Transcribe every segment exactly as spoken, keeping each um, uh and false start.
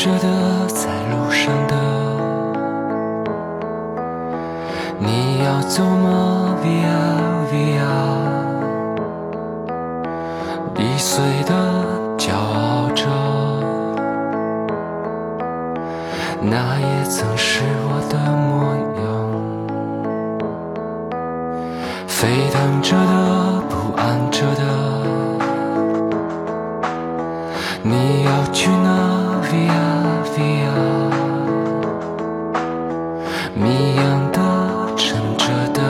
着的，在路上的，你要走吗 ？Via Via， 易碎的骄傲着，那也曾是我的模样。沸腾着的，不安着的，你要去哪 ？Via Via， 谜样的，沉着的，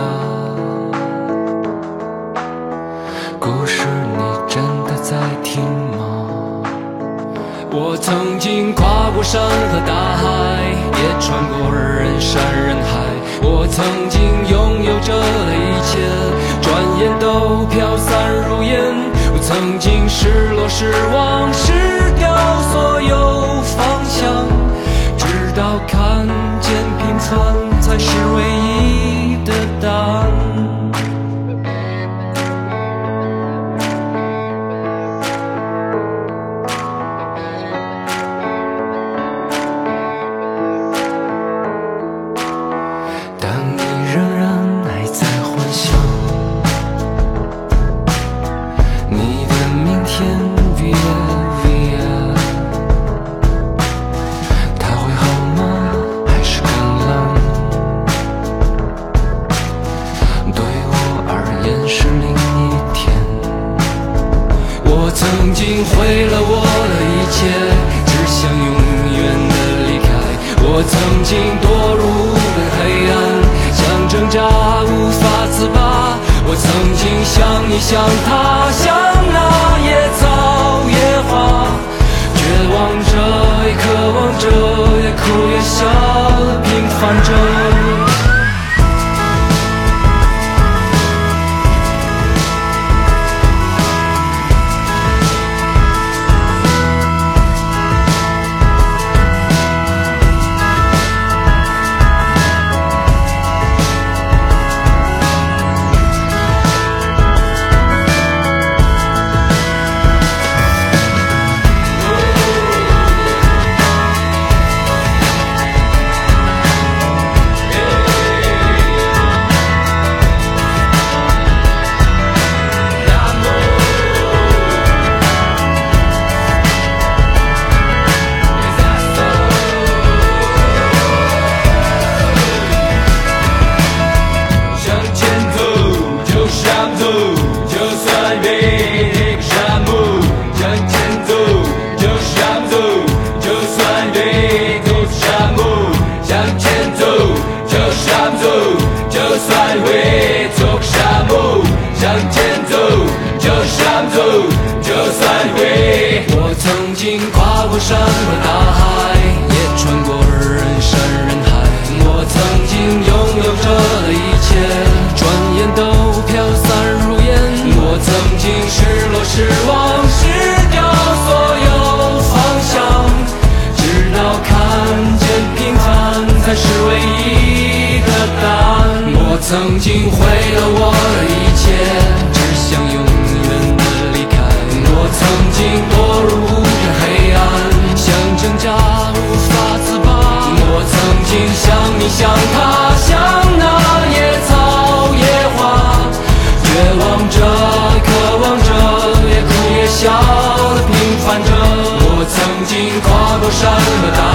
故事你真的在听吗？我曾经跨过山和大海，也穿过人山人海。我曾经拥有着的一切，转眼都飘散如烟。我曾经失落失望失掉所有方向，直到看见平凡才是唯一的答案。当你仍然还在幻想你的明天 Via Via， 它会好吗？还是更冷？对我而言是另一天。我曾经毁了我的一切，只想永远的离开。我曾经堕入无边黑暗，想挣扎无法自拔。我曾经像你像他，像那野草野花，绝望着也渴望着，也哭也笑地平凡着。我曾经跨过山和大海，也穿过人山人海。我曾经拥有着的一切，转眼都飘散如烟。我曾经失落失望失掉所有方向，直到看见平凡才是唯一的答案。我曾经毁了我的一切，只想永远的离开。我曾经堕入无边黑暗，想挣扎无法自拔。我曾经像你像他，像那野草野花，绝望着渴望着，也哭也笑地平凡着。我曾经跨过山和大